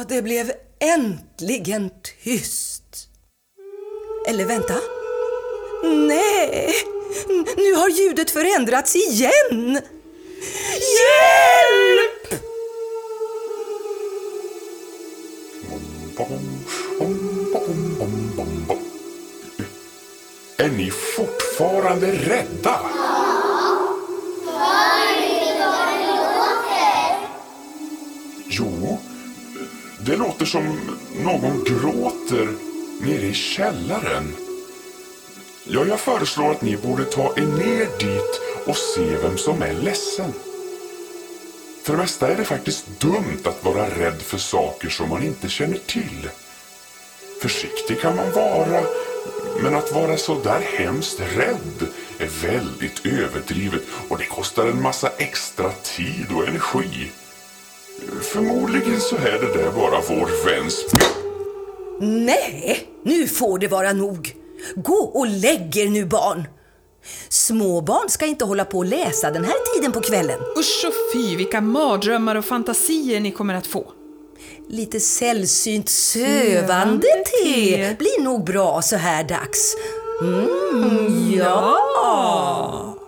det blev äntligen tyst. Eller vänta. Nej, nu har ljudet förändrats igen. Hjälp! Är ni fortfarande rädda? Jo, det låter som någon gråter nere i källaren. Ja, jag föreslår att ni borde ta er ner dit och se vem som är ledsen. För det mesta är det faktiskt dumt att vara rädd för saker som man inte känner till. Försiktig kan man vara, men att vara så där hemskt rädd är väldigt överdrivet och det kostar en massa extra tid och energi. Förmodligen så är det där bara vår väns... Nej, nu får det vara nog. Gå och lägg er nu, barn. Småbarn ska inte hålla på och läsa den här tiden på kvällen. Usch och fy, vilka mardrömmar och fantasier ni kommer att få. Lite sällsynt sövande te blir nog bra så här dags. Ja!